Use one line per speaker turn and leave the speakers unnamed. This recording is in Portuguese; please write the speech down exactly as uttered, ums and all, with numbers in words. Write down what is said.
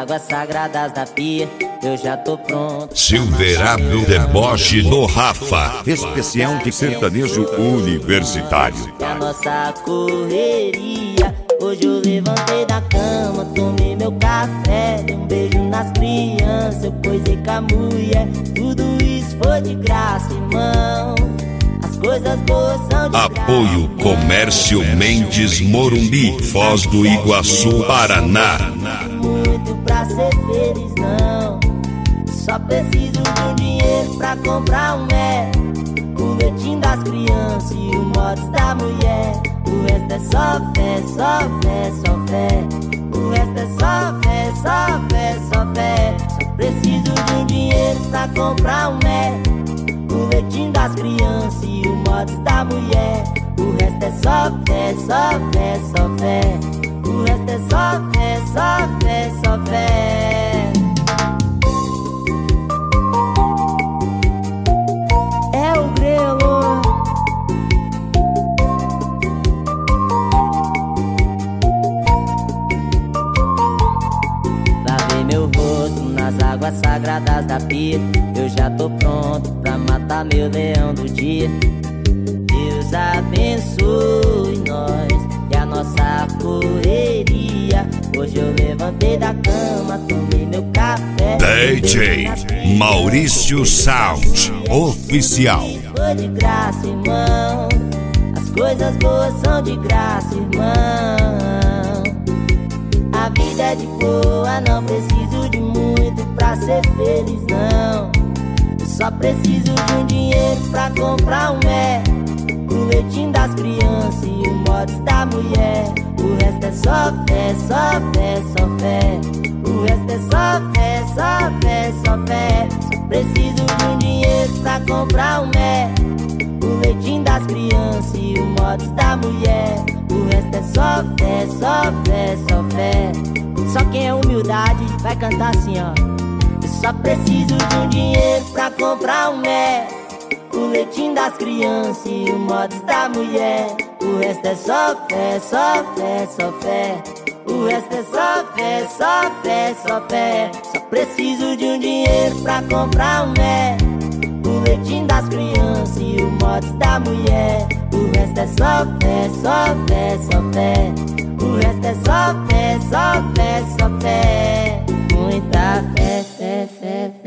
águas sagradas da pia, eu já tô pronto.
Silverado deboche no Rafa.
Especial de sertanejo universitário.
A nossa correria. Hoje eu levantei da cama, tomei meu café, dei um beijo nas crianças, eu coisei com a mulher. Tudo isso foi de graça, irmão. As coisas boas são de
Apoio
graça.
Comércio Mendes Morumbi, Foz do Iguaçu, Paraná.
Muito pra ser feliz, não. Só preciso de um dinheiro pra comprar um é. O leitinho das crianças e o modos da mulher. O resto é só fé, só fé, só fé. O resto é só fé, só fé, só fé. Só preciso de um dinheiro pra comprar um é. O leitinho das crianças e o modos da mulher. O resto é só fé, só fé, só fé. O resto é só fé, só fé, só fé. É o grelo. Lavei meu rosto nas águas sagradas da pia, eu já tô pronto pra matar meu leão do dia. Deus abençoe nós e a nossa correria. Hoje eu levantei da cama, tomei meu café.
D J Maurício Sound Oficial.
Foi de graça, irmão. As coisas boas são de graça, irmão. A vida é de boa, não preciso de muito pra ser feliz, não. Eu só preciso de um dinheiro pra comprar um é. O leitinho das crianças e o modos da mulher. O resto é só fé, só fé, só fé. O resto é só fé, só fé, só fé. Só preciso de um dinheiro pra comprar um é. O leitinho das crianças e o modos da mulher. O resto é só fé, só fé, só fé. Só quem é humildade vai cantar assim, ó. Eu só preciso de um dinheiro pra comprar um é. O leitinho das crianças e o modos da mulher. O resto é só fé, só fé, só fé. O resto é só fé, só fé, só fé. Só preciso de um dinheiro pra comprar um é. O leitinho das crianças e o modos da mulher. O resto é só fé, só fé, só fé. O resto é só fé, só fé, só fé. Muita fé, fé, fé, fé.